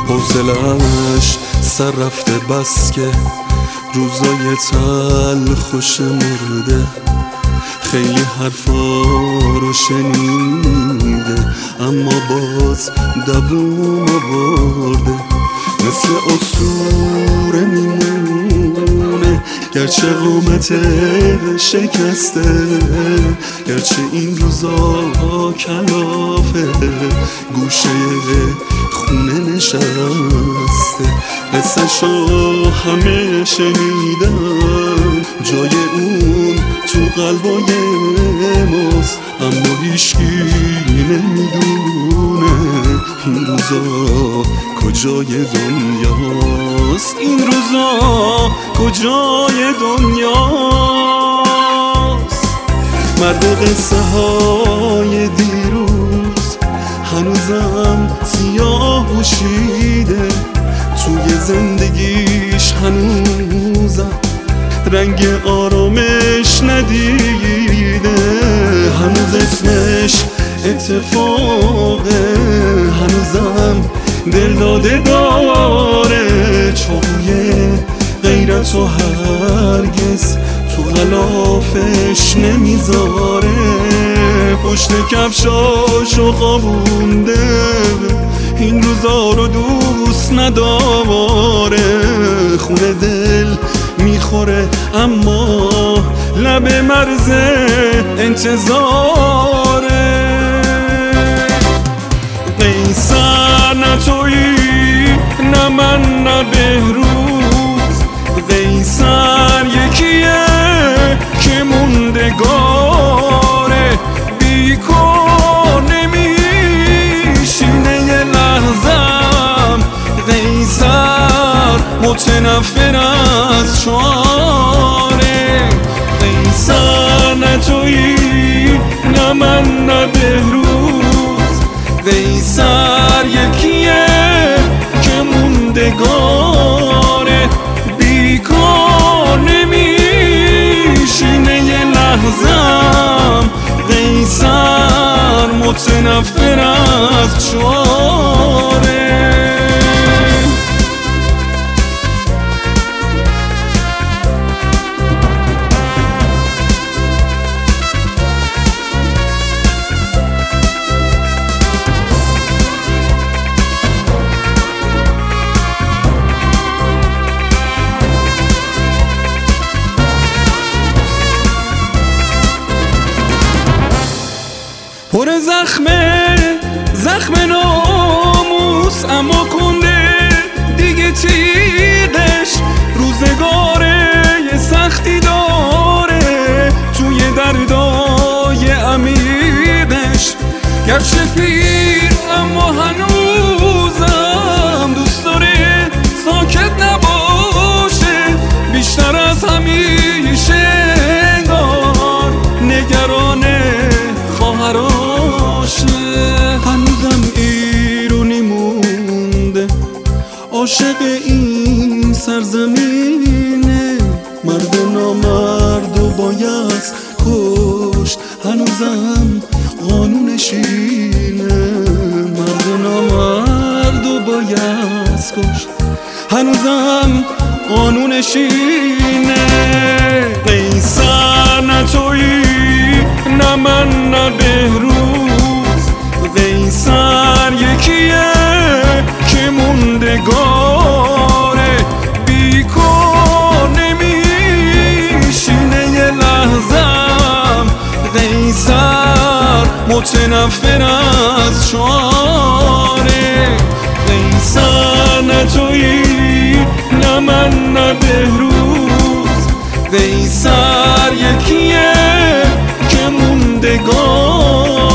حوصله‌اش سر رفته بس که روزای تلخش مرده، خیلی حرفا رو شنیده اما باز دووم آورده. مثل اسطوره میمونه گرچه قامت شکسته، گرچه این روزا کلافه گوشه خونه نشسته. قصه‌شو همه شنیدن، جای اون تو قلبای ماست، اما هیچکی نمیدونه این روزا کجای دنیاست، این روزا کجای دنیاست. مرد قصه های دیروز هنوزم سیاه پوشیده، توی زندگیش هنوزم رنگ آرامش ندیده، هنوز اسمش اتفاقه، هنوزم دل داده داره، چاقوی غیرت و هرگز تو غلافش نمیذاره، پشت کفشاشو خوابونده این روزا رو دوست نداره، خونه دل میخوره اما لب مرز انتظاره. قیصر نه تویی نه من نه بهروز، قیصر یکیه که موندگاره، بیکار نمیشینه یه لحظم، قیصر متنفر از شعاره. قیصر نه تویی نه من نه بهروز، قیصر یکیه که موندگاره، بیکار نمیشینه یه لحظم، قیصر متنفر از شعاره. پر زخم ناموس اما کنده دیگه تیغش، روزگاره یه سختی داره توی دردای عمیقش، گرچه پیر اما هنوزم دوست داره ساکت نباشه، بیشتر از همیشه انگار نگرانه خواهراشه، هنوزم ایرونی مونده عاشق این سرزمینه، مرد نامرد و باید کشت، هنوزم قانونش اینه، مرد نامرد و باید کشت، هنوزم قانونش اینه. قیصر نه تویی نه من نه بهروز، قیصر یکیه که موندگاره، بیکار نمیشینه یه لحظم، قیصر متنفر از شعاره. قیصر نه تویی نه من نه بهروز، قیصر یکیه که موندگار